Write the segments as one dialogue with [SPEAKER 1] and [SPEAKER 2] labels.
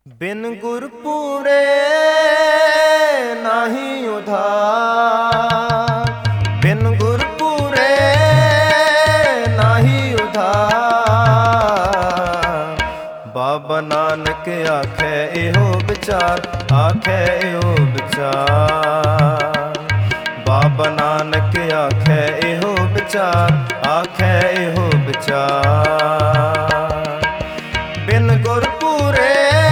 [SPEAKER 1] बिन गुर पूरे नाही उधार, बिन गुर पूरे नाही उधार। बाबा नानक आखे एहो विचार, आखे एहो विचार। बाबा नानक आखे एहो विचार, आखे एहो विचार। बिन गुर पूरे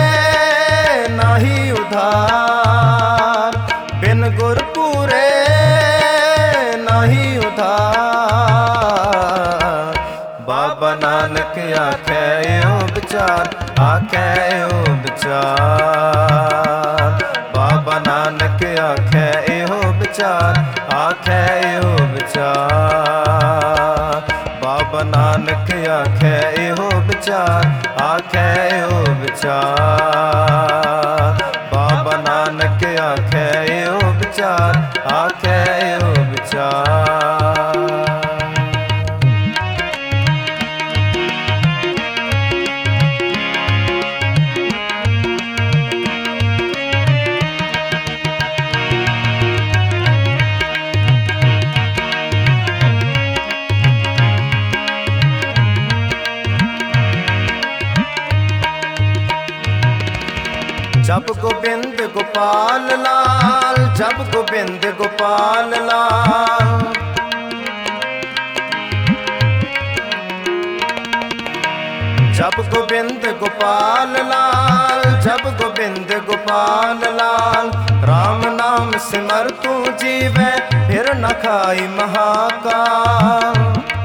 [SPEAKER 1] नाही उधार, बिन गुर पूरे नाही उधार। बाबा नानक आखे एहो विचार, आखे एहो विचार। बाबा नानक आखे एहो विचार, आखे एहो विचार। बाबा नानक आखे एहो विचार, आखे एहो विचार। बाबा नानक आखे एहो विचार, आखे एहो विचार। जब गोबिंद गोपाल लाल, जब गोबिंद गोपाल लाल। जब गोबिंद गोपाल लाल, जब गोबिंद गोपाल लाल। राम नाम सिमर तू जीवे, फिर न खाई महाकाल।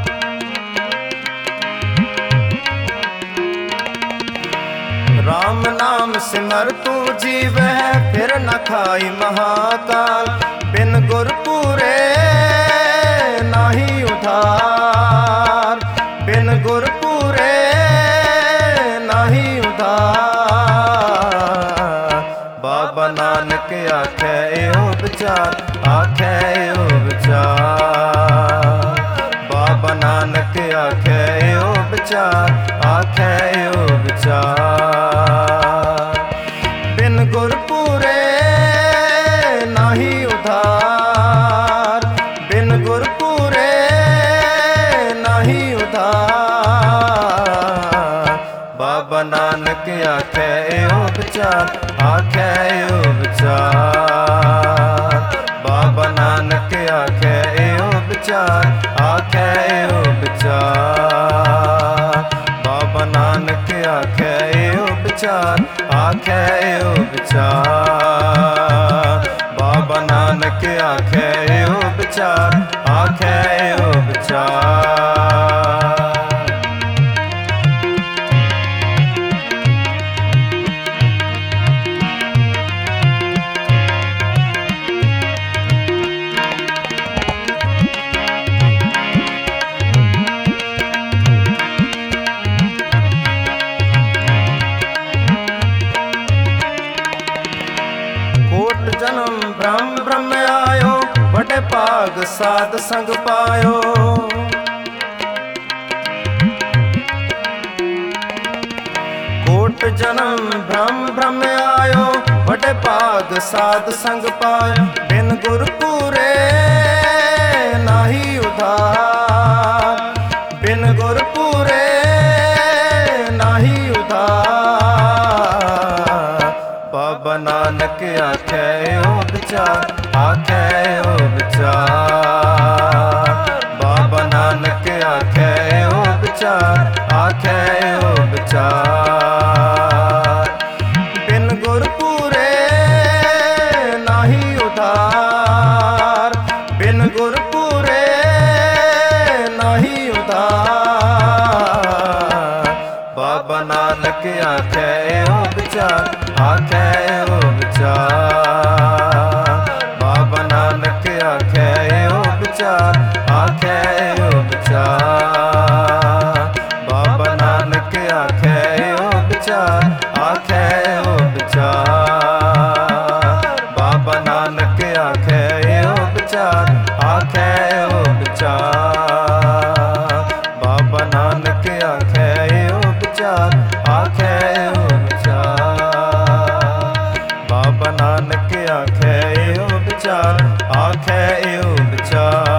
[SPEAKER 1] राम नाम सिमर तू जीवै, फिर न खाई महाकाल। बिन गुर पूरे नाही उधार, बिन गुर पूरे नाही उधार। बाबा नानक आखे एहो विचार, आखे एहो विचार। बाबा नानक आखे एहो विचार, आखे एहो विचार। बिन गुर पूरे नाही उधार, बिन गुर पूरे नाही उधार। बाबा नानक आखे एहो विचार, आखे एहो विचार। बाबा नानक आखे एहो विचार, आखे एहो विचार। बाबा नानक आखे एहो विचार, आखे एहो विचार। बाबा नानक आखे एहो विचार, आखे एहो विचार। जन्म ब्रह्म ब्रह्म आयो, बड़े भाग साध संग पायो। कोट जन्म ब्रह्म ब्रह्म आयो, बड़े भाग साध संग पायो। बिन गुर पूरे नाही उधार, बिन गुर पूरे नाही उधार। बाबा नानक आखे एहो विचार, आखे एहो विचार। बाबा नानक आखे एहो विचार, आखे एहो विचार। बिन गुर पूरे नाही उधार, बिन गुर पूरे नाही उधार। बाबा नानक आखे एहो विचार, आखे एहो विचार। बाबा नानक आखे एहो विचार, आखे एहो विचार। बाबा नानक आखे एहो विचार, आखे एहो विचार। बाबा नानक आखे एहो विचार, आखे एहो विचार। बाबा नानक आखे एहो विचार, आखे एहो विचार। ਸੰਸਾਰ ਆਖੈ ਇਉ ਵਿਚਾਰ।